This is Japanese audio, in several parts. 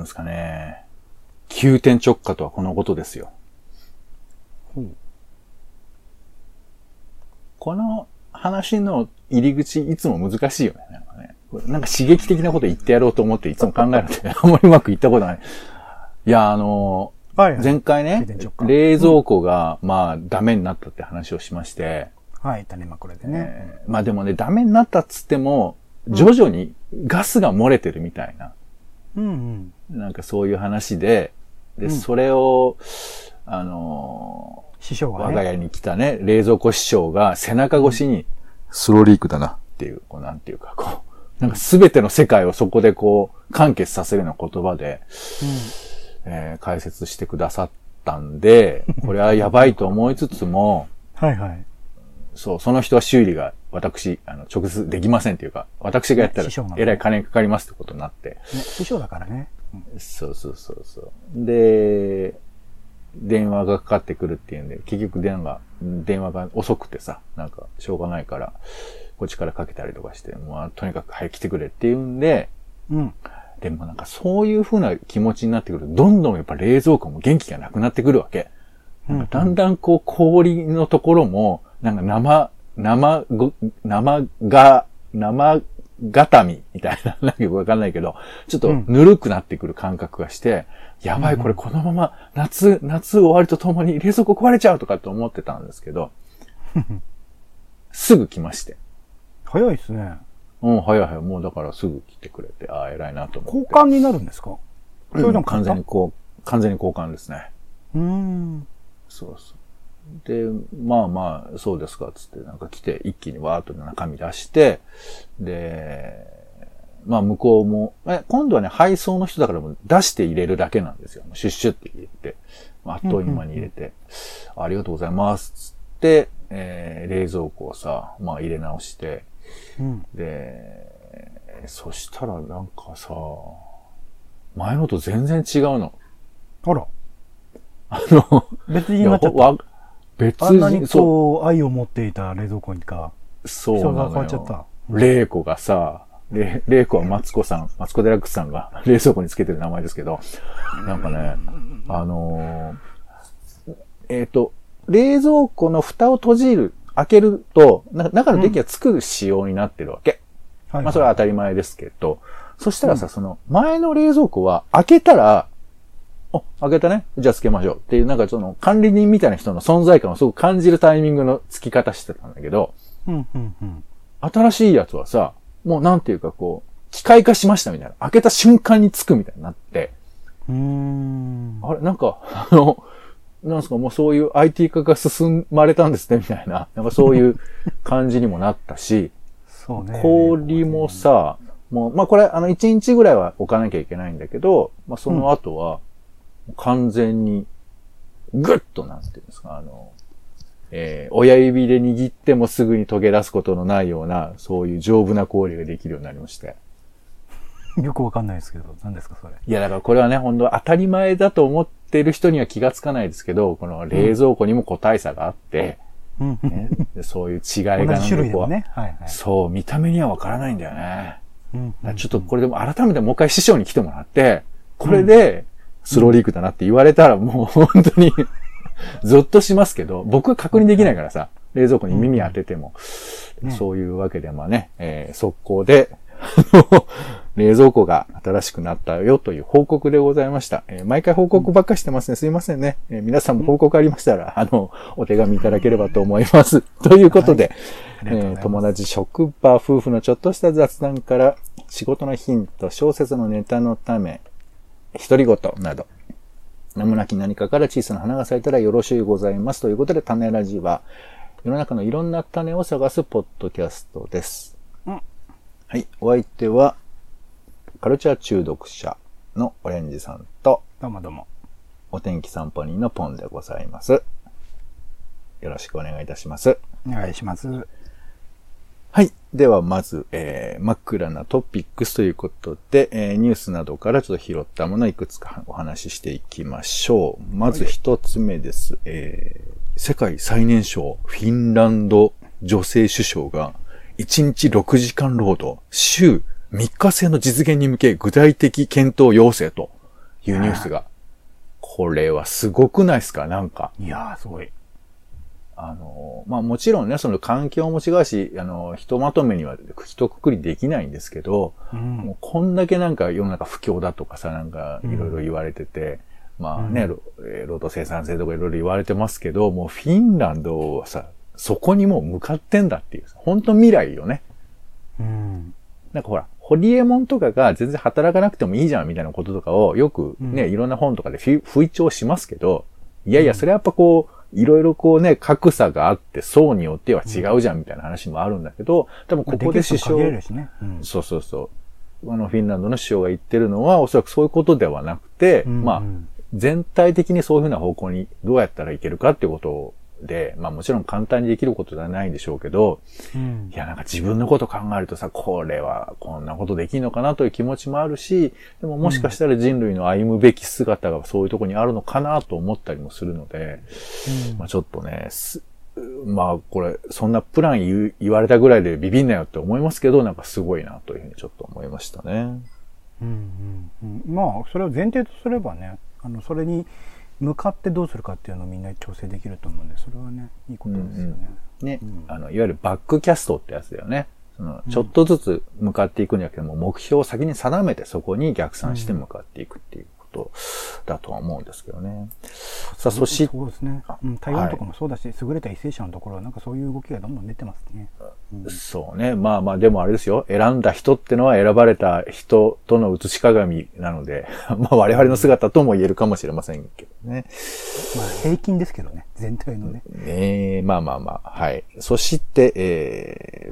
ですかね。急転直下とはこのことですよ。この話の入り口いつも難しいよね。なんか刺激的なこと言ってやろうと思っていつも考えるんで、あんまりうまくいったことない。いや、前回ね、冷蔵庫が、まあ、ダメになったって話をしまして。 はい、種まこれでね。 まあでもね、ダメになったっつっても、徐々にガスが漏れてるみたいな。なんかそういう話で、それを、 師匠がね、 我が家に来たね、冷蔵庫師匠が背中越しに、スローリークだなっていう、なんていうか、なんか全ての世界をそこで完結させるような言葉で、解説してくださったんで、これはやばいと思いつつも、 はいはい。 そう、その人は修理が私、直接できませんっていうか、私がやったら、えらい金かかりますってことになって。 師匠だからね。 そう。で、電話がかかってくるっていうんで、結局電話が遅くてさ、なんかしょうがないから、こっちからかけたりとかして、もうとにかく早く来てくれっていうんで、でもなんかそういう風な気持ちになってくると、どんどんやっぱ冷蔵庫も元気がなくなってくるわけ。なんかだんだん氷のところも、なんか生固みみたいな、なんかよくわかんないけど、ちょっとぬるくなってくる感覚がして、やばい、これこのまま夏終わりとともに冷蔵庫壊れちゃうとかって思ってたんですけど、すぐ来まして。 早いですね。 早い。もうだからすぐ来てくれて、偉いなと思って。 交換になるんですか？ それでも完全に交換ですね。そう。で、まあ、そうですか、つって、なんか来て、一気にわーっと中身出して、で、まあ向こうも、今度はね、配送の人だからもう出して入れるだけなんですよ。シュッシュって入れて、あっという間に入れて、ありがとうございます、つって、冷蔵庫をさ、まあ入れ直して、で、そしたらなんかさ、前のと全然違うの。 あら。別になっちゃった。あんなに愛を持っていた冷蔵庫にか。 そうなのよ。 人が変わっちゃった。 冷庫がさ、冷庫はマツコデラックスさんが冷蔵庫につけてる名前ですけど、なんかね、冷蔵庫の蓋を開けると、中の電気がつく仕様になってるわけ。まあそれは当たり前ですけど、そしたらさ、その前の冷蔵庫は開けたら、開けたね。じゃあつけましょう。っていう、なんかその管理人みたいな人の存在感をすごく感じるタイミングの付き方してたんだけど、新しいやつはさ、もうなんていうか機械化しましたみたいな。開けた瞬間につくみたいになって、あれなんか、なんすかもうそういう IT 化が進まれたんですねみたいな。なんかそういう感じにもなったし、 そうね。 氷もさ、もう、まあこれ1日ぐらいは置かなきゃいけないんだけど、まあその後は、完全に、ぐっとなんていうんですか、親指で握ってもすぐに溶け出すことのないような、そういう丈夫な氷ができるようになりまして。 よくわかんないですけど、何ですかそれ。 いや、だからこれはね、本当当たり前だと思ってる人には気がつかないですけど、この冷蔵庫にも個体差があって、そういう違いが同じ種類でもね。 そう、見た目にはわからないんだよね。ちょっとこれでも改めてもう一回師匠に来てもらって、これで、スローリークだなって言われたらもう本当にゾッとしますけど、僕は確認できないからさ、冷蔵庫に耳当てても、そういうわけでまあね、速攻で、冷蔵庫が新しくなったよという報告でございました。毎回報告ばっかしてますね。すいませんね。皆さんも報告ありましたら、お手紙いただければと思います。ということで、友達、職場、夫婦のちょっとした雑談から、仕事のヒント、小説のネタのため、独り言など、名もなき何かから小さな花が咲いたらよろしゅうございます。ということで、種ラジは、世の中のいろんな種を探すポッドキャストです。はい。お相手は、カルチャー中毒者のオレンジさんと、 どうも。 お天気散歩人のポンでございます。よろしくお願いいたします。 お願いします。 はい。では、まず、真っ暗なトピックスということで、ニュースなどからちょっと拾ったものをいくつかお話ししていきましょう。まず一つ目です。世界最年少フィンランド女性首相が1日6時間労働、週3日制の実現に向け具体的検討要請と輸入数が。これはすごくないですか？なんか。 いやー、すごい。 まあもちろんね、その環境も違うし、ひとまとめには一括りできないんですけど、もうこんだけなんか世の中不況だとかさ、なんかいろいろ言われてて、まあね、労働生産性とかいろいろ言われてますけど、もうフィンランドはさ、そこにもう向かってんだっていう、本当未来よね。なんかほら、ホリエモンとかが全然働かなくてもいいじゃんみたいなこととかをよくね、いろんな本とかで吹聴しますけど、いやいや、それはやっぱこう、いろいろこうね、格差があって、層によっては違うじゃんみたいな話もあるんだけど、多分ここで首相、そうそうそう。フィンランドの首相が言ってるのは、おそらくそういうことではなくて、まあ、全体的にそういうふうな方向にどうやったらいけるかっていうことで、まあもちろん簡単にできることではないんでしょうけど、いやなんか自分のこと考えるとさ、これはこんなことできるのかなという気持ちもあるし、でももしかしたら人類の歩むべき姿がそういうところにあるのかなと思ったりもするので、まあちょっとね、まあこれ、そんなプラン言われたぐらいでビビんなよって思いますけど、なんかすごいなというふうにちょっと思いましたね。 まあそれを前提とすればね、それに向かってどうするかっていうのをみんな調整できると思うんで、それはね、いいことですよね。 ね、いわゆるバックキャストってやつだよね。ちょっとずつ向かっていくんじゃなくても、目標を先に定めてそこに逆算して向かっていくっていうことだとは思うんですけどね。さあ、そして。 そうですね。台湾とかもそうだし、優れた為政者のところはなんかそういう動きがどんどん出てますね。 そうね。まあまあ、でもあれですよ。選んだ人ってのは選ばれた人との写し鏡なので、まあ我々の姿とも言えるかもしれませんけどね。 まあ平均ですけどね。全体のね。 まあまあまあ。はい。そして、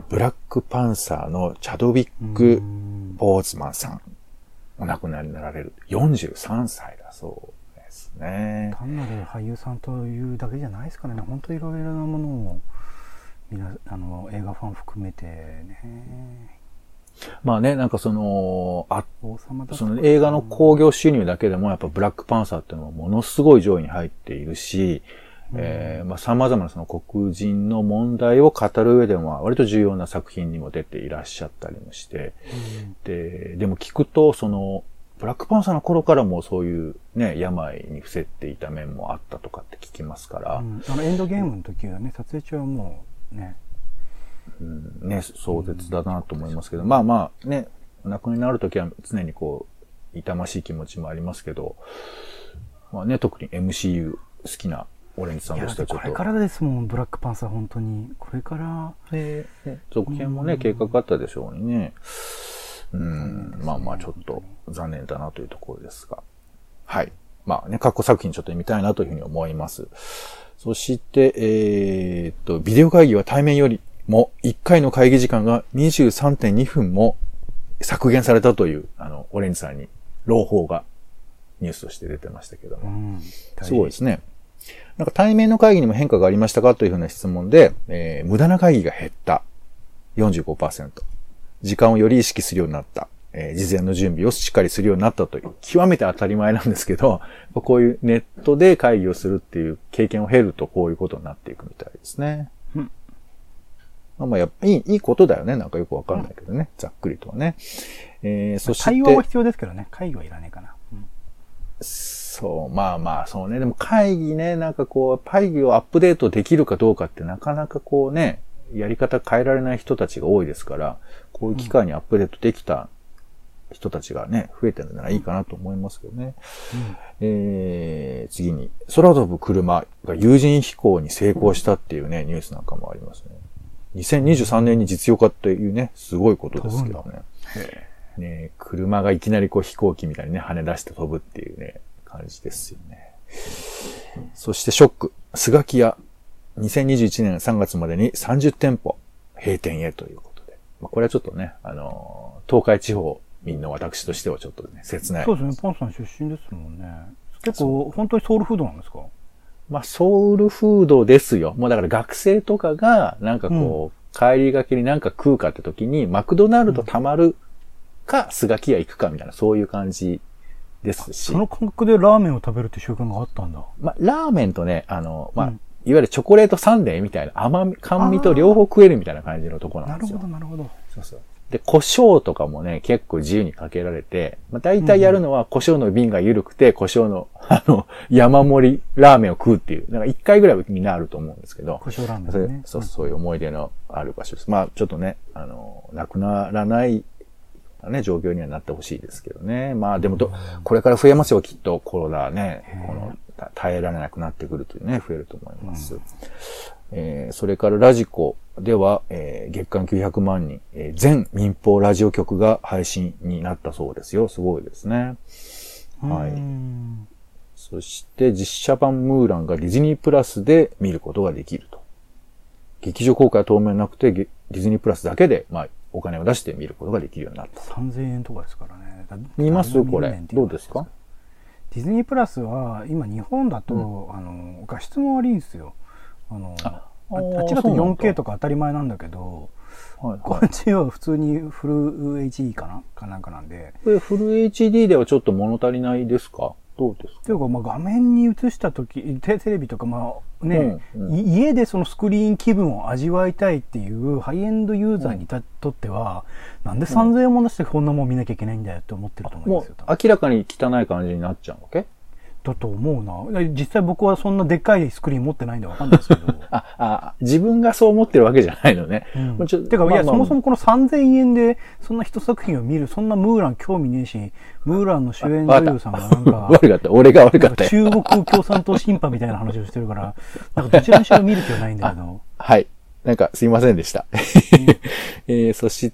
ブラックパンサーのチャドウィック・ボーズマンさん。お亡くなりになられる。43歳だそうですね。 単なる俳優さんというだけじゃないですかね。本当いろいろなものを、映画ファン含めてね。 まあね、なんかその映画の興行収入だけでもやっぱブラックパンサーっていうのはものすごい上位に入っているし、まあ様々なその黒人の問題を語る上でも割と重要な作品にも出ていらっしゃったりもして、でも聞くとブラックパンサーの頃からもそういうね、病に伏せっていた面もあったとかって聞きますから。 エンドゲームの時はね、撮影中はもうね、 ね、壮絶だなと思いますけど、まあまあね、お亡くなりになるときは常にこう、痛ましい気持ちもありますけど、まあね、特に MCU 好きなオレンジさんとしてはちょっと。 これからですもん、ブラックパンサー本当に。これから。 続編もね、計画あったでしょうにね。まあまあちょっと残念だなというところですが。はい。まあね、過去作品ちょっと見たいなというふうに思います。そして、ビデオ会議は対面よりも1回の会議時間が 23.2 分も削減されたという、オレンジさんに朗報がニュースとして出てましたけども。すごいですね。なんか対面の会議にも変化がありましたかというふうな質問で、無駄な会議が減った。45%。時間をより意識するようになった。事前の準備をしっかりするようになったという、極めて当たり前なんですけど、こういうネットで会議をするっていう経験を経るとこういうことになっていくみたいですね。まあやっぱいいことだよね。なんかよくわかんないけどね。ざっくりとはね。そして。 対話は必要ですけどね。会議はいらねえかな。 そう、まあまあ、そうね。でも会議ね、なんかこう、会議をアップデートできるかどうかってなかなかこうね、やり方変えられない人たちが多いですから、こういう機会にアップデートできた人たちがね、増えてるならいいかなと思いますけどね。次に、空飛ぶ車が有人飛行に成功したっていうね、ニュースなんかもありますね。2023年に実用化っていうね、すごいことですけどね。ね、車がいきなりこう飛行機みたいにね、跳ね出して飛ぶっていうね、感じですよね。そしてショック。スガキ屋。2021年3月までに30店舗閉店へということで。まあ、これはちょっとね、東海地方民の私としてはちょっとね、切ない。 そうですね。パンさん出身ですもんね。結構、本当にソウルフードなんですか？ まあ、ソウルフードですよ。もうだから学生とかが、なんかこう、帰りがけになんか食うかって時に、マクドナルド貯まるか、スガキ屋行くかみたいな、そういう感じですし。 その感覚でラーメンを食べるって習慣があったんだ。 まあ、ラーメンとね、いわゆるチョコレートサンデーみたいな甘み、甘味と両方食えるみたいな感じのところなんですよ。 なるほど。 そうそう。 で、胡椒とかもね、結構自由にかけられて、まあ、大体やるのは胡椒の瓶が緩くて、胡椒の、山盛りラーメンを食うっていう。だから1回ぐらいはみんなあると思うんですけど。 胡椒ラーメンね。 そういう思い出のある場所です。まあ、ちょっとね、なくならないね、状況にはなってほしいですけどね。まあでもこれから増えますよ、きっとコロナね。耐えられなくなってくるというね、増えると思います。それからラジコでは、月間900万人、全民放ラジオ局が配信になったそうですよ。すごいですね。はい。そして実写版ムーランがディズニープラスで見ることができると。劇場公開は当面なくて、ディズニープラスだけで、まあ、お金を出して見ることができるようになった。 3000円とかですからね。 見ますこれ。どうですか？ ディズニープラスは、今日本だと、画質も悪いんですよ。あっちだと 4K とか当たり前なんだけど、こっちは普通にフル HD かなんかなんで。 これフル HD ではちょっと物足りないですか？どうですか？ というか、まあ、画面に映したとき、テレビとか、まあね、家でそのスクリーン気分を味わいたいっていうハイエンドユーザーにとっては、なんで3000円も出してこんなもん見なきゃいけないんだよって思ってると思うんですよ。 もう明らかに汚い感じになっちゃうわけ？ だと思うな。実際僕はそんなでっかいスクリーン持ってないんでわかんないですけど。 自分がそう思ってるわけじゃないのね。 てか、いや、そもそもこの3000円で、そんな一作品を見る、そんなムーラン興味ねえし、ムーランの主演女優さんがなんか、 悪かった。俺が悪かった。 中国共産党審判みたいな話をしてるから、なんかどちらにしろ見る気はないんだけど。 はい。なんかすいませんでした。そして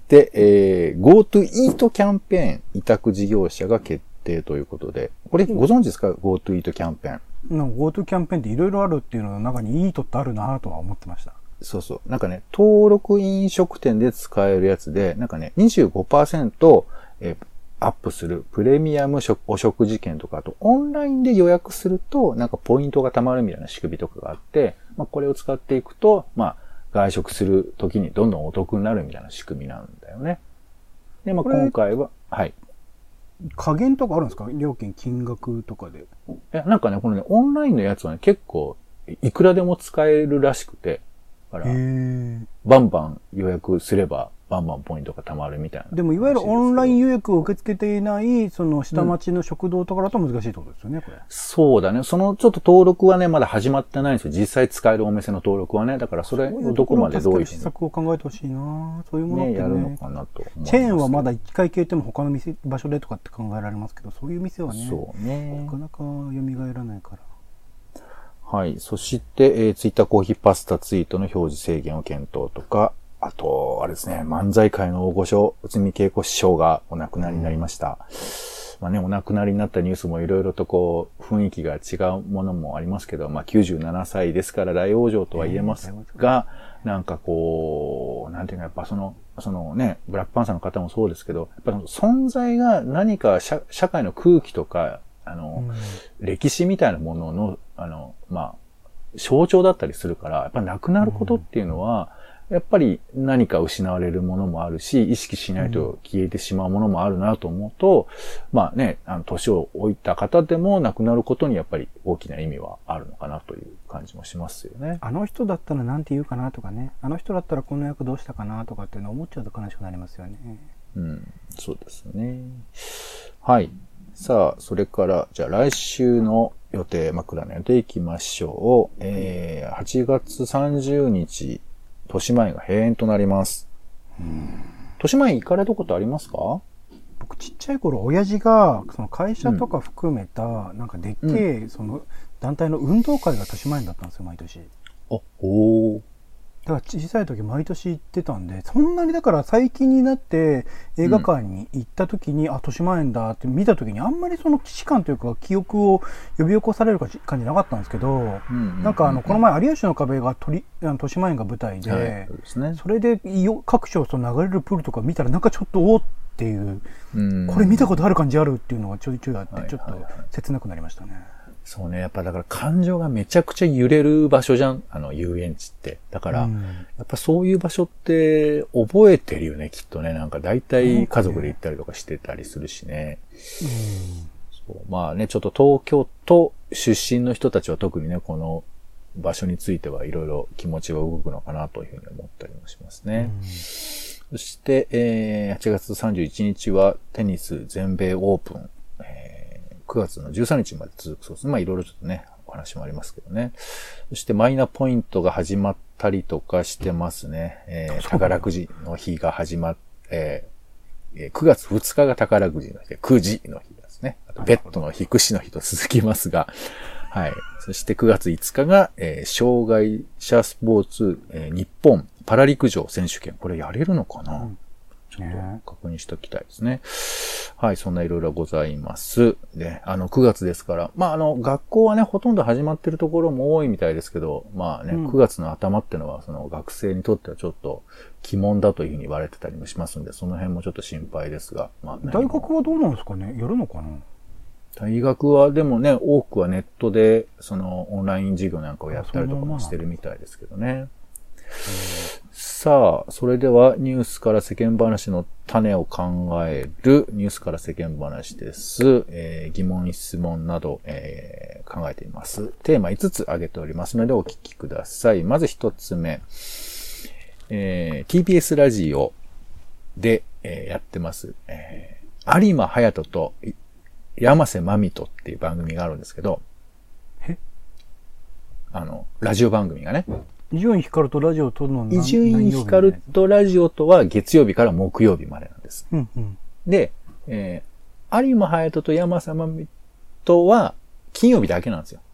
、GoTo イートキャンペーン委託事業者が決定ということで、これご存知ですか？ GoTo イートキャンペーン。 GoTo キャンペーンっていろいろあるっていうのの中にイートってあるなとは思ってました。 そうそう。なんかね、登録飲食店で使えるやつで、なんかね、25%、アップするプレミアムお食事券とか、あとオンラインで予約すると、なんかポイントが貯まるみたいな仕組みとかがあって、まあこれを使っていくと、まあ外食するときにどんどんお得になるみたいな仕組みなんだよね。で、まあ今回は、はい。 加減とかあるんですか？料金、金額とかで。 いや、なんかね、このね、オンラインのやつはね、結構、いくらでも使えるらしくて、だから、バンバン予約すれば、バンバンポイントが貯まるみたいな。 でも、いわゆるオンライン予約を受け付けていない、その下町の食堂とかだと難しいってことですよね、これ。 そうだね。そのちょっと登録はね、まだ始まってないんですよ。実際使えるお店の登録はね。だからそれをどこまでどういう施策を考えてほしいな。そういうものってね。 やるのかなと。 チェーンはまだ一回消えても他の場所でとかって考えられますけど、そういう店はね、 そうね。 なかなか蘇らないから。 はい。そして、ツイッターコーヒーパスタツイートの表示制限を検討とか、あと、あれですね、漫才界の大御所、内海恵子師匠がお亡くなりになりました。まあね、お亡くなりになったニュースもいろいろとこう、雰囲気が違うものもありますけど、まあ97歳ですから大往生とは言えますが、なんかこう、なんていうか、やっぱそのね、ブラックパンサーの方もそうですけど、やっぱ存在が何か社会の空気とか、歴史みたいなものの、まあ、象徴だったりするから、やっぱ亡くなることっていうのは、やっぱり何か失われるものもあるし、意識しないと消えてしまうものもあるなと思うと、まあね、年を置いた方でも亡くなることにやっぱり大きな意味はあるのかなという感じもしますよね。 あの人だったらなんて言うかなとかね、あの人だったらこの役どうしたかなとかっていうのを思っちゃうと悲しくなりますよね。 うん、そうですね。はい。さあ、それから、じゃあ来週の予定、枕の予定行きましょう。8月30日、豊島園が閉園となります。豊島園行かれたことありますか？ 僕ちっちゃい頃、親父が、その会社とか含めた、なんかでっけえ、その団体の運動会が豊島園だったんですよ、毎年。だから小さい時毎年行ってたんで、そんなにだから最近になって映画館に行った時に、豊島園だって見た時にあんまりその既視感というか記憶を呼び起こされる感じなかったんですけど、なんかこの前有吉の壁が豊島園が舞台で、それで各所その流れるプールとか見たらなんかちょっとおっていう、これ見たことある感じあるっていうのがちょいちょいあって、ちょっと切なくなりましたね。 そうね。やっぱだから感情がめちゃくちゃ揺れる場所じゃん。遊園地って。だから、やっぱそういう場所って覚えてるよね、きっとね。なんか大体家族で行ったりとかしてたりするしね。そうまあね、ちょっと東京都出身の人たちは特にね、この場所についてはいろいろ気持ちが動くのかなというふうに思ったりもしますね。 そして、8月31日はテニス全米オープン、9月の13日まで続くそうです。まあいろいろちょっとね、お話もありますけどね。そしてマイナポイントが始まったりとかしてますね。宝くじの日が始まっ、9月2日が宝くじの日で、9時の日ですね。あとベッドの日、串の日と続きますが、はい。そして9月5日が、障害者スポーツ、日本パラ陸上選手権。これやれるのかな、ちょっと確認しておきたいですね。はい、そんないろいろございます。で、9月ですから、まあ、学校はね、ほとんど始まってるところも多いみたいですけど、まあね、9月の頭ってのは、その学生にとってはちょっと鬼門だというふうに言われてたりもしますんで、その辺もちょっと心配ですが、まあ、 大学はどうなんですかね？やるのかな？ 大学はでもね、多くはネットで、そのオンライン授業なんかをやったりとかもしてるみたいですけどね。さあ、それではニュースから世間話の種を考えるニュースから世間話です。疑問、質問など、考えています。テーマ5つ挙げておりますのでお聞きください。まず1つ目。TBS ラジオで、やってます。有馬隼人と山瀬まみとっていう番組があるんですけど、ラジオ番組がね。 伊集院光とラジオとの伊集院光とラジオとは月曜日から木曜日までなんです。 うんうん、 で、有馬隼人と山瀬まみとは金曜日だけなんですよ。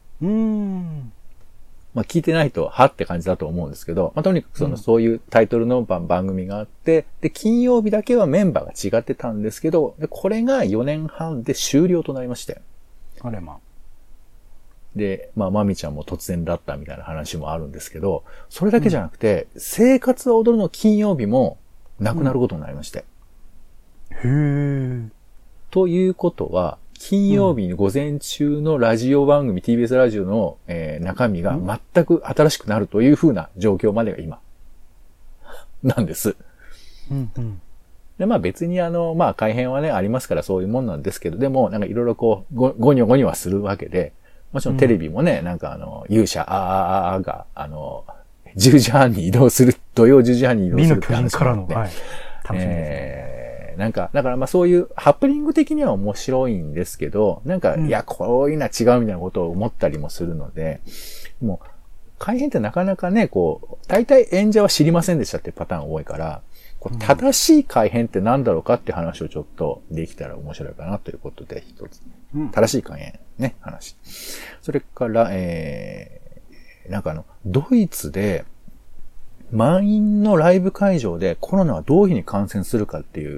まあ聞いてないと、はって感じだと思うんですけど、まあとにかくそういうタイトルの番組があって、で、金曜日だけはメンバーが違ってたんですけど、でこれが4年半で終了となりまして。 あれま。 で、まあ、まみちゃんも突然だったみたいな話もあるんですけど、それだけじゃなくて、生活は踊るの金曜日もなくなることになりまして。 へー。 ということは、金曜日に午前中のラジオ番組、TBS ラジオの、中身が全く新しくなるという風な状況までが今、なんです。で、まあ別にまあ改変はね、ありますからそういうもんなんですけど、でも、なんかいろいろこう、ゴニョゴニョはするわけで、もちろんテレビもね、なんか勇者が、10時半に移動する、土曜10時半に移動するって話があって。 はい。楽しみですね。 なんか、だからまあそういうハプニング的には面白いんですけど、なんか、いや、こういうのは違うみたいなことを思ったりもするので、もう、改変ってなかなかね、こう、大体演者は知りませんでしたっていうパターン多いから、正しい改変って何だろうかって話をちょっとできたら面白いかなということで一つ。正しい改変ね、話。それから、なんかドイツで満員のライブ会場でコロナはどういうふうに感染するかっていう、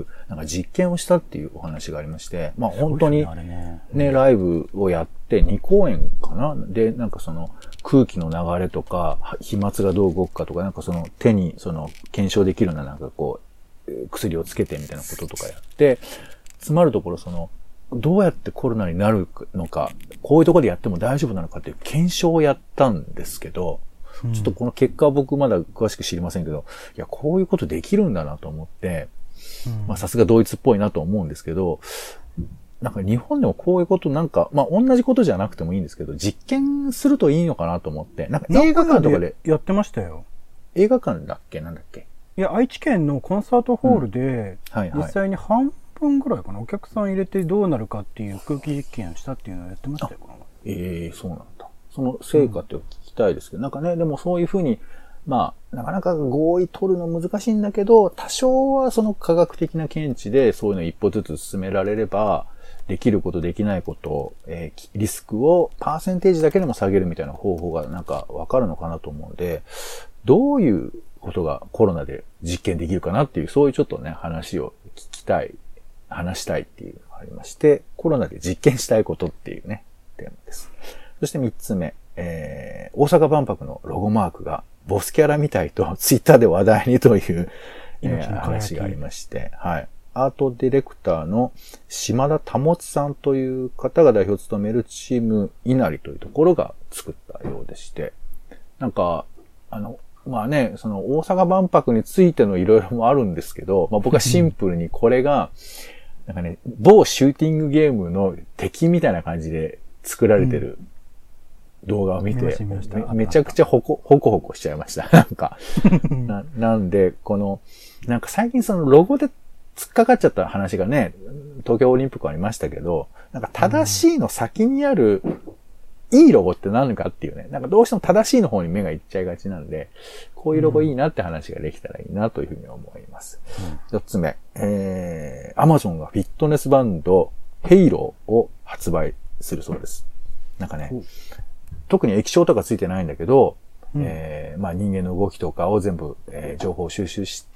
なんか実験をしたっていうお話がありまして、まあ本当にね、ライブをやって2公演かなで、なんかその空気の流れとか、飛沫がどう動くかとか、なんかその手にその検証できるようななんかこう、薬をつけてみたいなこととかやって、つまるところその、どうやってコロナになるのか、こういうところでやっても大丈夫なのかっていう検証をやったんですけど、ちょっとこの結果は僕まだ詳しく知りませんけど、いや、こういうことできるんだなと思って、まあさすがドイツっぽいなと思うんですけど、なんか日本でもこういうことなんか、まあ同じことじゃなくてもいいんですけど、実験するといいのかなと思って、なんか映画館とかで。 やってましたよ。 映画館だっけなんだっけいや、愛知県のコンサートホールで、実際に半分ぐらいかな、お客さん入れてどうなるかっていう空気実験をしたっていうのをやってましたよ。 そうなんだ。その成果って聞きたいですけど、なんかね、でもそういうふうに、まあ、なかなか合意取るの難しいんだけど、多少はその科学的な見地でそういうのを一歩ずつ進められれば、できることできないこと、リスクをパーセンテージだけでも下げるみたいな方法がなんかわかるのかなと思うので、どういうことがコロナで実験できるかなっていう、そういうちょっとね、話を話したいっていうのがありまして、コロナで実験したいことっていうね、テーマです。そして3つ目、大阪万博のロゴマークがボスキャラみたいとツイッターで話題にという、話がありまして、はい。アートディレクターの島田保さんという方が代表を務めるチーム稲荷というところが作ったようでして、なんか、まあね、その大阪万博についてのいろいろもあるんですけど、まあ僕はシンプルにこれが、なんかね、某シューティングゲームの敵みたいな感じで作られてる動画を見て、 見ましためちゃくちゃホコホコしちゃいました。なんかなんで、なんか最近そのロゴで突っかかっちゃった話がね、東京オリンピックありましたけど、なんか正しいの先にある、いいロゴって何かっていうね、なんかどうしても正しいの方に目がいっちゃいがちなんで、こういうロゴいいなって話ができたらいいなというふうに思います。4つ目、Amazon がフィットネスバンド、ヘイローを発売するそうです。なんかね、特に液晶とかついてないんだけど、まあ人間の動きとかを全部、情報を収集して、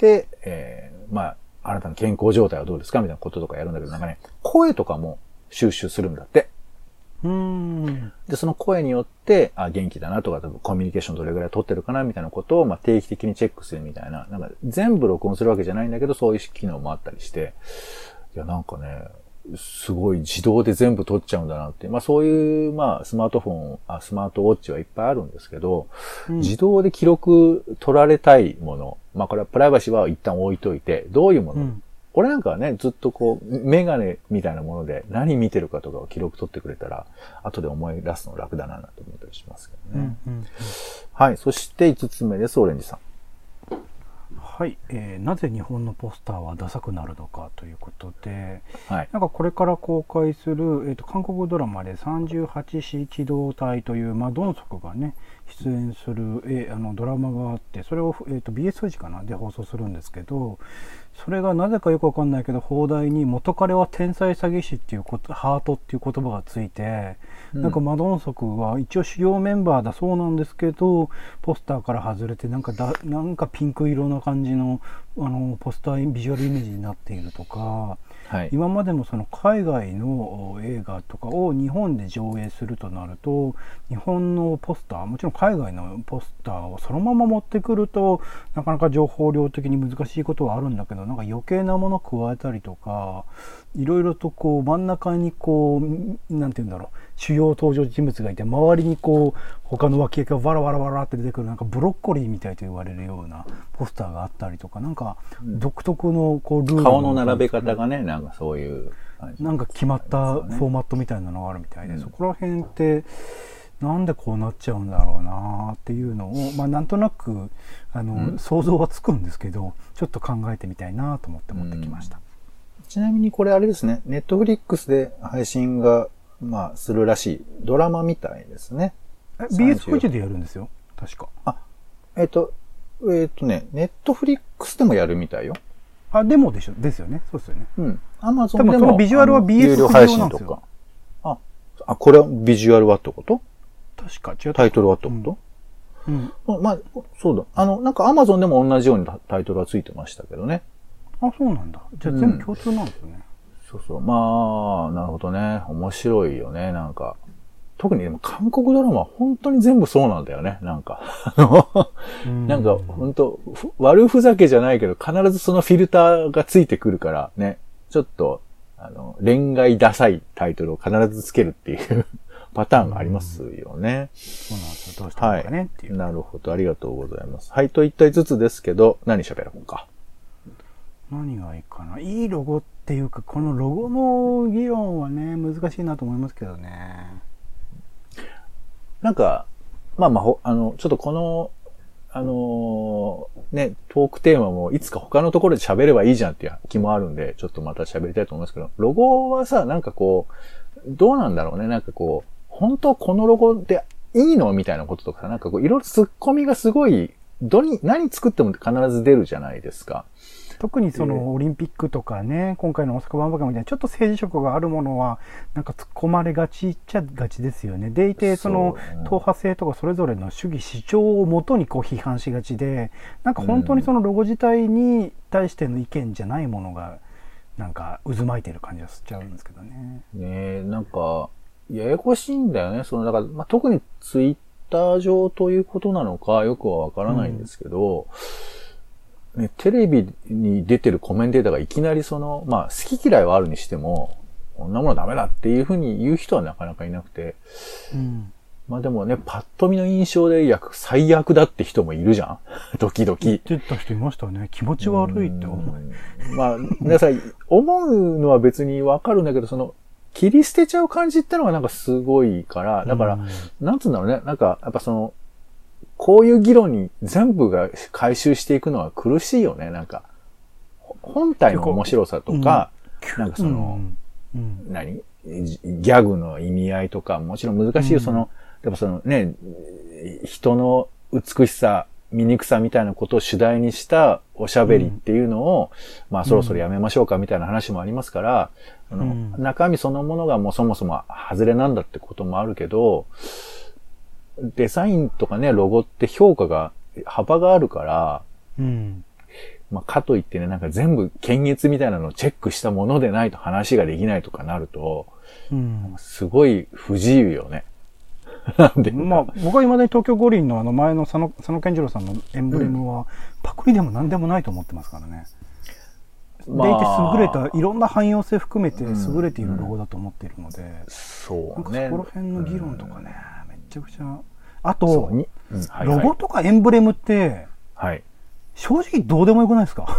まあ、あなたの健康状態はどうですかみたいなこととかやるんだけど、なんかね、声とかも収集するんだって。で、その声によって、元気だなとか、コミュニケーションどれぐらい取ってるかなみたいなことを、まあ、定期的にチェックするみたいな、なんか全部録音するわけじゃないんだけど、そういう機能もあったりして、いや、なんかね、すごい自動で全部取っちゃうんだなって。まあそういう、まあスマートウォッチはいっぱいあるんですけど、自動で記録取られたいもの。まあこれはプライバシーは一旦置いといて、どういうもの、俺なんかはね、ずっとこう、メガネみたいなもので何見てるかとかを記録取ってくれたら、後で思い出すの楽だなと思ったりしますけどね。はい。そして5つ目です、オレンジさん。 はい、なぜ日本のポスターはダサくなるのかということで、 はい、 なんかこれから公開する、韓国ドラマで38市機動隊という、まあ、ドンソクがね、出演する、ドラマがあって、それを、BS 富士かなで放送するんですけど、それがなぜかよくわかんないけど、放題に元彼は天才詐欺師っていうハートっていう言葉がついて、なんかマドンソクは一応主要メンバーだそうなんですけど、ポスターから外れてなんかピンク色な感じのポスタービジュアルイメージになっているとか、はい、今までもその海外の映画とかを日本で上映するとなると、日本のポスター、もちろん海外のポスターをそのまま持ってくるとなかなか情報量的に難しいことはあるんだけど、なんか余計なもの加えたりとか、いろいろとこう真ん中にこうなんていうんだろう、主要登場人物がいて、周りにこう他の脇役がワラワラワラって出てくる、なんかブロッコリーみたいと言われるようなポスターがあったりとか、なんか独特のこうルール、 顔の並べ方がね、なんかそういうなんか決まったフォーマットみたいなのがあるみたいで、そこら辺ってなんでこうなっちゃうんだろうなっていうのを、まあなんとなく想像はつくんですけど、ちょっと考えてみたいなと思って持ってきました。 ちなみにこれあれですね、ネットフリックスで配信がまあするらしいドラマみたいですね。 BS 富士でやるんですよ、確か。 ネットフリックスでもやるみたいよ。 でもですよね。そうですよね。 うん。Amazon でもそのビジュアルは BS 富士配信とか。これはビジュアルはってこと？ 確か違う。 タイトルはってこと？まあ、そうだ。なんか Amazon でも同じようにタイトルはついてましたけどね。 そうなんだ。じゃあ全部共通なんですよね。 そう。まあ、なるほどね。面白いよね、なんか。特にでも韓国ドラマは本当に全部そうなんだよね、なんか。なんか本当悪ふざけじゃないけど、必ずそのフィルターがついてくるからね、ちょっと、恋愛ダサいタイトルを必ずつけるっていうパターンがありますよね。 そうなんですよ。どうしたのかねっていう。 なるほど、ありがとうございます。はい、と一体ずつですけど、何喋ろうか。 何がいいかな。いいロゴっていうか、このロゴの議論はね、難しいなと思いますけどね。 なんか、ちょっとこの、ね、トークテーマもいつか他のところで喋ればいいじゃんっていう気もあるんで、ちょっとまた喋りたいと思いますけど、ロゴはさ、なんかこう、どうなんだろうね、なんかこう、本当このロゴでいいのみたいなこととかさ、なんかこう、いろいろ突っ込みがすごい、何作っても必ず出るじゃないですか。 特にそのオリンピックとかね、今回の大阪万博みたいなちょっと政治色があるものはなんか突っ込まれがちっちゃがちですよね。でいてその党派性とかそれぞれの主義主張をもとにこう批判しがちで、なんか本当にそのロゴ自体に対しての意見じゃないものがなんか渦巻いてる感じがしちゃうんですけどね。 ねえ、なんかややこしいんだよね。だから、特にツイッター上ということなのかよくはわからないんですけど。ね、テレビに出てるコメンテーターがいきなり好き嫌いはあるにしても、こんなものダメだっていうふうに言う人はなかなかいなくて。まあでもね、パッと見の印象で最悪だって人もいるじゃん時々。 言ってた人いましたね。気持ち悪いって思う。 皆さん、思うのは別にわかるんだけど、 切り捨てちゃう感じってのがなんかすごいから、だから、なんつうんだろうね。なんか、やっぱこういう議論に全部が回収していくのは苦しいよね。なんか、本体の面白さとか、なんか何ギャグの意味合いとか、もちろん難しいよ。やっぱね、人の美しさ、醜さみたいなことを主題にしたおしゃべりっていうのを、まあそろそろやめましょうかみたいな話もありますから、中身そのものがもうそもそも外れなんだってこともあるけど、デザインとかね、ロゴって評価が、幅があるから、まあかといってね、なんか全部検閲みたいなのをチェックしたものでないと話ができないとかなると、すごい不自由よね。なんでまあ、僕は未だに東京五輪の前の佐野健次郎さんのエンブレムは、パクリでも何でもないと思ってますからね。でいて優れた、いろんな汎用性含めて優れているロゴだと思っているので、 そうね。 そこら辺の議論とかね、めちゃくちゃ。あと、ロゴとかエンブレムって、正直どうでもよくないですか？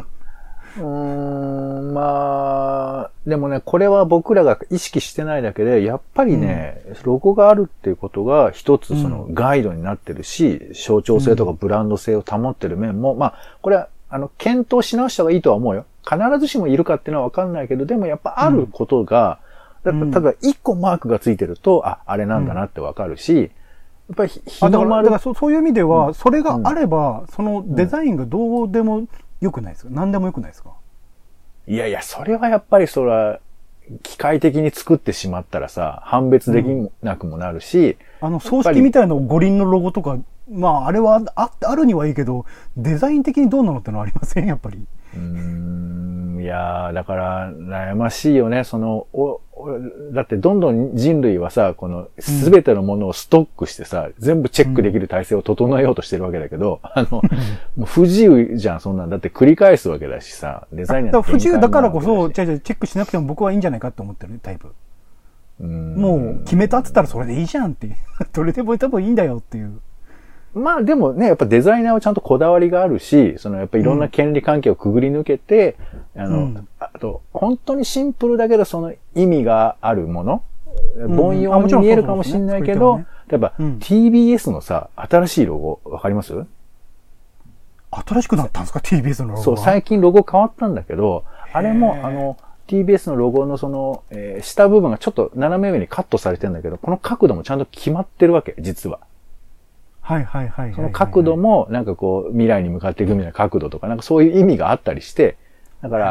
まあ、でもね、これは僕らが意識してないだけで、やっぱりね、ロゴがあるっていうことが一つガイドになってるし、象徴性とかブランド性を保ってる面も、まあ、これは、検討し直した方がいいとは思うよ。必ずしもいるかっていうのはわかんないけど、でもやっぱあることが、ただ一個マークがついてると、あれなんだなってわかるし、やっぱりだからそういう意味では、それがあれば、そのデザインがどうでも良くないですか？何でも良くないですか？ いやいや、それはやっぱり機械的に作ってしまったらさ、判別できなくもなるし。 葬式みたいな五輪のロゴとか、まあ、あれはあるにはいいけど、デザイン的にどうなのってのはありません？やっぱり。 いやー、だから悩ましいよね。だってどんどん人類はさ、すべてのものをストックしてさ、全部チェックできる体制を整えようとしてるわけだけど、もう不自由じゃん、そんなん。だって繰り返すわけだしさ、デザインなんて不自由だからこそ、チェックしなくても僕はいいんじゃないかって思ってるタイプ。もう決めたって言ったらそれでいいじゃんって。どれでも多分いいんだよっていう。 まあでもね、やっぱデザイナーはちゃんとこだわりがあるし、やっぱいろんな権利関係をくぐり抜けて、あと、本当にシンプルだけどその意味があるもの、凡庸に見えるかもしれないけど、例えば TBS のさ、新しいロゴ、わかります？ 新しくなったんですか？ TBS のロゴは。 そう、最近ロゴ変わったんだけど、あれもTBS のロゴの下部分がちょっと斜め上にカットされてるんだけど、この角度もちゃんと決まってるわけ、実は。 はいはいはい。 その角度も、なんかこう、未来に向かっていくみたいな角度とか、なんかそういう意味があったりして、だから、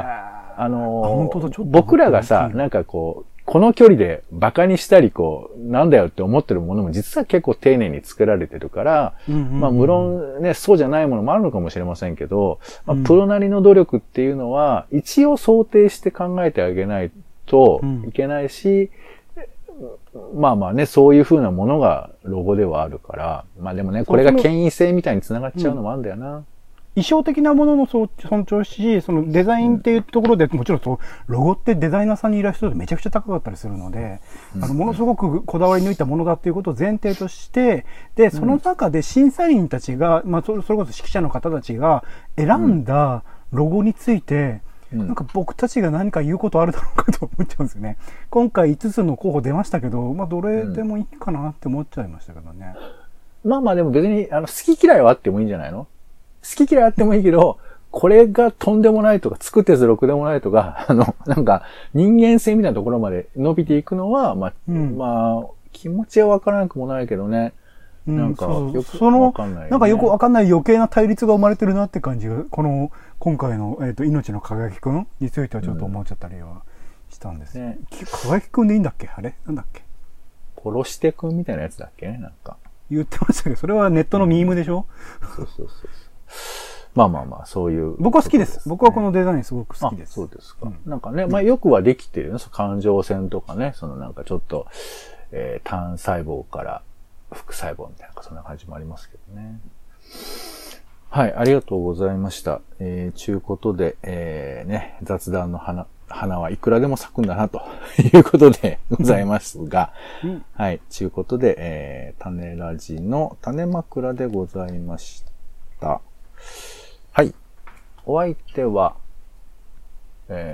僕らがさ、なんかこの距離でバカにしたり、なんだよって思ってるものも実は結構丁寧に作られてるから、まあ無論ね、そうじゃないものもあるのかもしれませんけど、まあ、プロなりの努力っていうのは、一応想定して考えてあげないといけないし、まあまあね、そういう風なものがロゴではあるから、まあでもね、これが権威性みたいに繋がっちゃうのもあるんだよな。 意匠的なものの尊重し、そのデザインっていうところで、もちろんロゴってデザイナーさんに依頼するとめちゃくちゃ高かったりするので、ものすごくこだわり抜いたものだっていうことを前提として、で、その中で審査員たちが、まあそれこそ指揮者の方たちが選んだロゴについて、なんか僕たちが何か言うことあるだろうかと思っちゃうんですよね。今回5つの候補出ましたけど、まあどれでもいいかなって思っちゃいましたけどね。 まあまあでも別に、好き嫌いはあってもいいんじゃないの？好き嫌いあってもいいけど、これがとんでもないとか、作ってずろくでもないとか、なんか人間性みたいなところまで伸びていくのは、まあ、まあ、気持ちはわからなくもないけどね。なんか、よくわかんない、ね。 なんかよくわかんない余計な対立が生まれてるなって感じが、今回の、命の輝くんについてはちょっと思っちゃったりはしたんです。ね、輝くんでいいんだっけ？あれなんだっけ？ 殺してくんみたいなやつだっけねなんか。 言ってましたけど、それはネットのミームでしょ？ そう。まあまあまあ、そういう、ね。 僕は好きです。僕はこのデザインすごく好きです。 そうですか。なんかね、まあよくはできてるね。感情線とかね、なんかちょっと、単細胞から副細胞みたいな、そんな感じもありますけどね。はい、ありがとうございました。ちゅうことで、ね、雑談の花はいくらでも咲くんだな、ということでございますが、はい、ちゅうことで、種ラジの種枕でございました。はい。お相手は、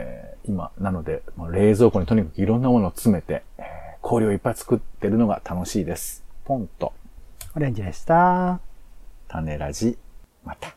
今、なので、冷蔵庫にとにかくいろんなものを詰めて、氷をいっぱい作ってるのが楽しいです。ポンと。 オレンジでした。 種ラジ、また。